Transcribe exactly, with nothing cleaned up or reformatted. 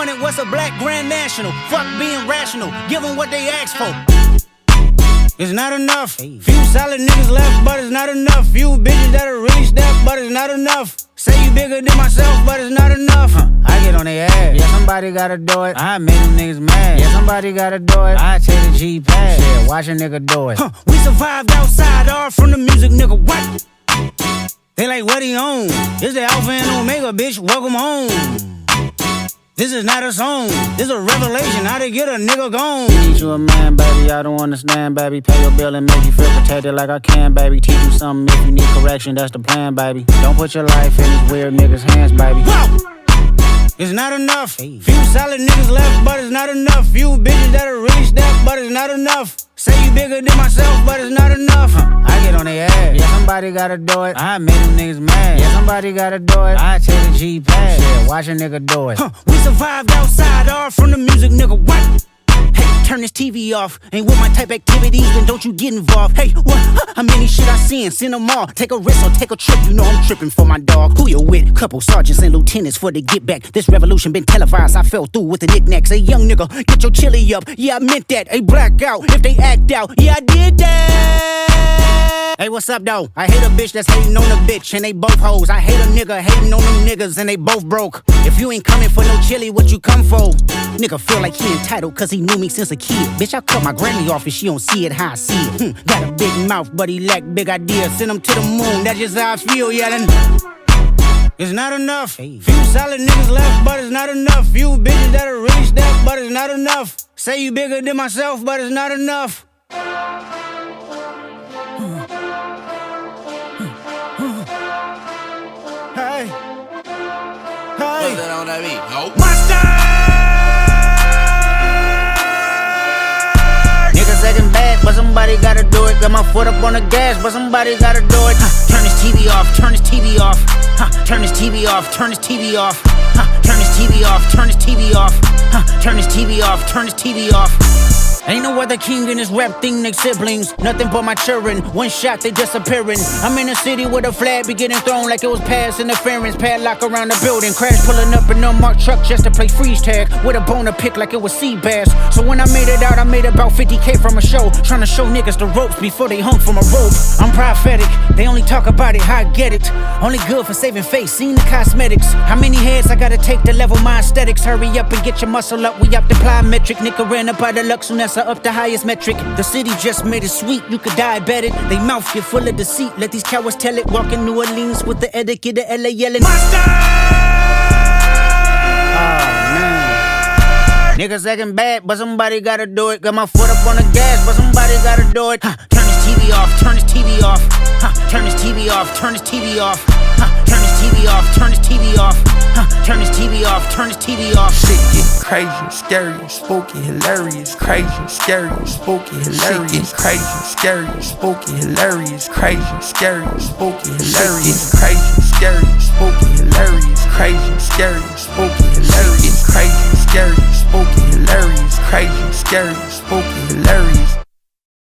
pointed, what's a black grand national? Fuck being rational, give them what they ask for. It's not enough. Few solid niggas left, but it's not enough. Few bitches that'll really step, but it's not enough. Say you bigger than myself, but it's not enough. Huh. I get on their ass. Yeah, somebody gotta do it. I made them niggas mad. Yeah, somebody gotta do it. I take the G pad. Yeah, watch a nigga do it. Huh. We survived outside, all from the music, nigga. What? They like, what he on? This the Alpha and Omega, bitch. Welcome home. This is not a song, this a revelation, how to get a nigga gone. Teach you a man, baby, I don't understand, baby. Pay your bill and make you feel protected like I can, baby. Teach you something if you need correction, that's the plan, baby. Don't put your life in these weird niggas' hands, baby. Whoa! It's not enough. Few solid niggas left, but it's not enough. Few bitches that'll really step, but it's not enough. Say you bigger than myself, but it's not enough. Huh. I get on their ass. Yeah, somebody gotta do it. I made them niggas mad. Yeah, somebody gotta do it. I take the G pad. Yeah, watch a nigga do it. Huh. We survived outside, all from the music, nigga. What? Hey, turn this T V off. Ain't with my type activities, then don't you get involved. Hey, what? How many shit I seen? Send them all. Take a risk or take a trip. You know I'm tripping for my dog. Who you with? Couple sergeants and lieutenants for the get back. This revolution been televised. I fell through with the knickknacks. Hey, young nigga, get your chili up. Yeah, I meant that. Hey, black out if they act out. Yeah, I did that. Hey, what's up, though? I hate a bitch that's hating on a bitch, and they both hoes. I hate a nigga hating on them niggas, and they both broke. If you ain't coming for no chili, what you come for? Nigga feel like he entitled, cause he knew me since a kid. Bitch, I cut my granny off and she don't see it how I see it. Hmm, got a big mouth, but he lack big ideas. Send him to the moon, that's just how I feel, yeah. Then it's not enough. Few solid niggas left, but it's not enough. Few bitches that'll really step, but it's not enough. Say you bigger than myself, but it's not enough. Hey, hey, What's that on that beat? Nope. Monster! Niggas acting bad, but somebody gotta do it. Got my foot up on the gas, but somebody gotta do it. Huh. Turn this T V off, turn this T V off. Huh. Turn this T V off, turn this T V off. Huh. Turn this T V off, turn this T V off. Huh. Turn this T V off, turn this T V off. Ain't no other king in this rap thing, they siblings. Nothing but my children, one shot they disappearing. I'm in a city with a flag be getting thrown like it was past interference. Padlock around the building, crash pulling up an unmarked truck just to play freeze tag. With a bone to pick like it was sea bass. So when I made it out, I made about fifty K from a show. Trying to show niggas the ropes before they hung from a rope. I'm prophetic, they only talk about it, how I get it. Only good for saving face, seen the cosmetics. How many heads I gotta take to level my aesthetics? Hurry up and get your muscle up, we up the plyometric. Nigga ran up out of Lux, and that's up the highest metric. The city just made it sweet, you could diabetic. They mouth get full of deceit, let these cowards tell it. Walk in New Orleans with the etiquette of L A yelling Monster! Oh man, niggas acting bad, but somebody gotta do it. Got my foot up on the gas, but somebody gotta do it. Huh. Turn this T V off, turn this T V off. Huh. Turn this T V off, turn this T V off. Huh. Turn this T V off, turn this T V off. Huh. Turn this T V off, turn this T V off. Shit get crazy, scary, spooky, hilarious. Crazy, scary, spooky, hilarious. Crazy, scary, spooky, hilarious. Crazy, scary, spooky, hilarious. Crazy, scary, spooky, hilarious. Crazy, scary, spooky, hilarious. Crazy, scary, spooky, hilarious. Crazy, scary, spooky, hilarious.